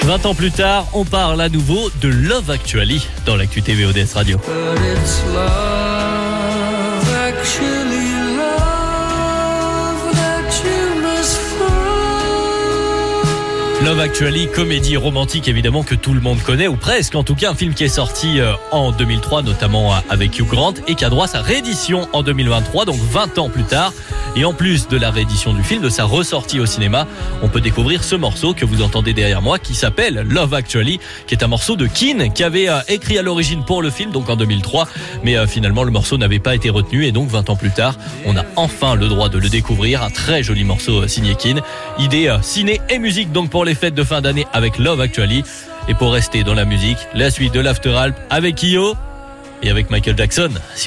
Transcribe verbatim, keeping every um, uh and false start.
vingt ans plus tard, on parle à nouveau de Love Actually dans l'actu T V O D S Radio. Love Actually, comédie romantique évidemment que tout le monde connaît, ou presque, en tout cas un film qui est sorti en deux mille trois, notamment avec Hugh Grant, et qui a droit à sa réédition en deux mille vingt-trois, donc vingt ans plus tard. Et en plus de la réédition du film, de sa ressortie au cinéma, on peut découvrir ce morceau que vous entendez derrière moi, qui s'appelle Love Actually, qui est un morceau de Keane, qui avait écrit à l'origine pour le film, donc en deux mille trois, mais finalement le morceau n'avait pas été retenu, et donc vingt ans plus tard, on a enfin le droit de le découvrir, un très joli morceau signé Keane. Idée ciné et musique donc pour les fêtes de fin d'année avec Love Actually. Et pour rester dans la musique, la suite de l'After Alp avec Kyo et avec Michael Jackson.